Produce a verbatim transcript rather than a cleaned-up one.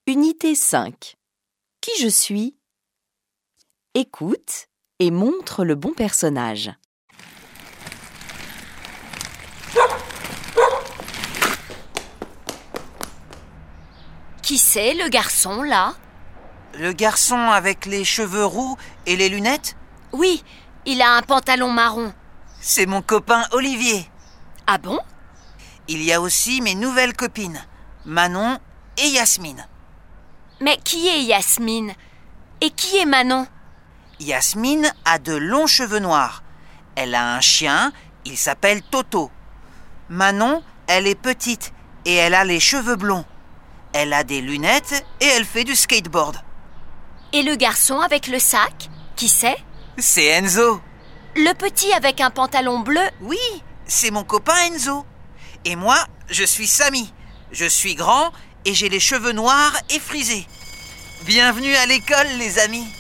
Unité cinq. Qui je suis? Écoute et montre le bon personnage. Qui c'est, le garçon, là? Le garçon avec les cheveux roux et les lunettes? Oui, il a un pantalon marron. C'est mon copain Olivier. Ah bon? Il y a aussi mes nouvelles copines, Manon et Yasmine. Mais qui est Yasmine? Et qui est Manon? Yasmine a de longs cheveux noirs. Elle a un chien, il s'appelle Toto. Manon, elle est petite et elle a les cheveux blonds. Elle a des lunettes et elle fait du skateboard. Et le garçon avec le sac? Qui c'est? C'est Enzo. Le petit avec un pantalon bleu? Oui, c'est mon copain Enzo. Et moi, je suis Samy. Je suis grand et j'ai les cheveux noirs et frisés. Bienvenue à l'école, les amis.